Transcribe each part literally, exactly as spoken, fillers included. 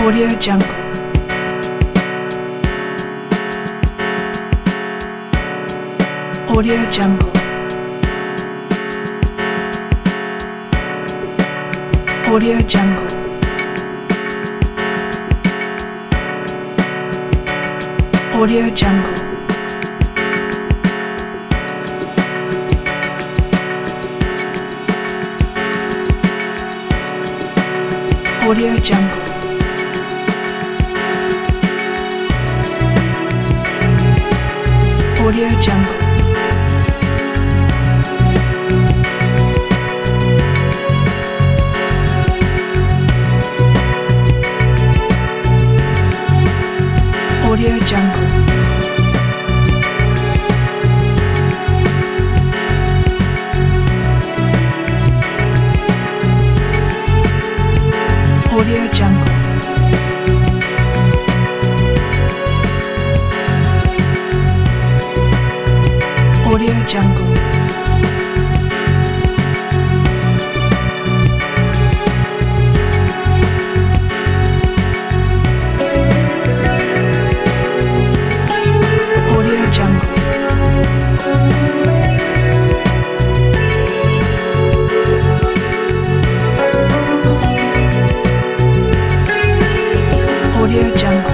Audio Jungle. Audio Jungle. Audio Jungle. Audio Jungle. Audio Jungle. Audio Jungle. Audio Jungle. Audio Jungle. Audio Jungle. Audio Jungle. Audio Jungle.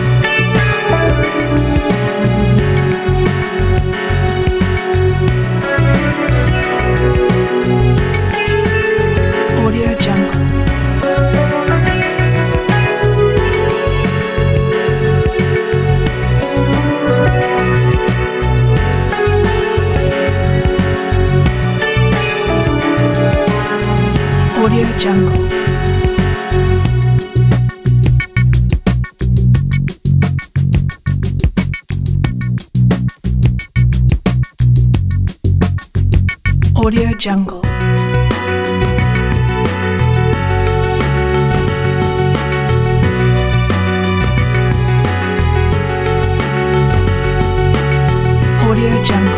Audio Jungle. Audio Jungle. Audio Jungle. Audio Jungle.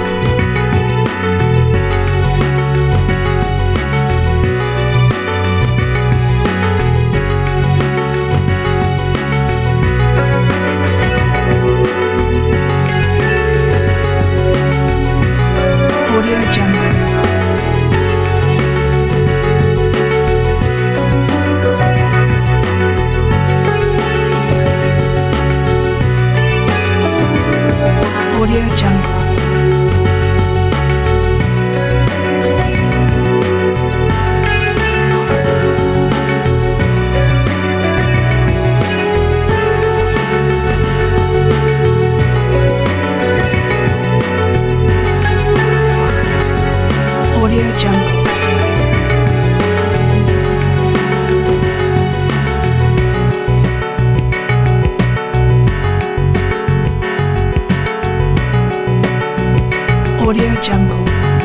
Audio Jungle. Audio Jungle. Audio Jungle. Audio Jungle.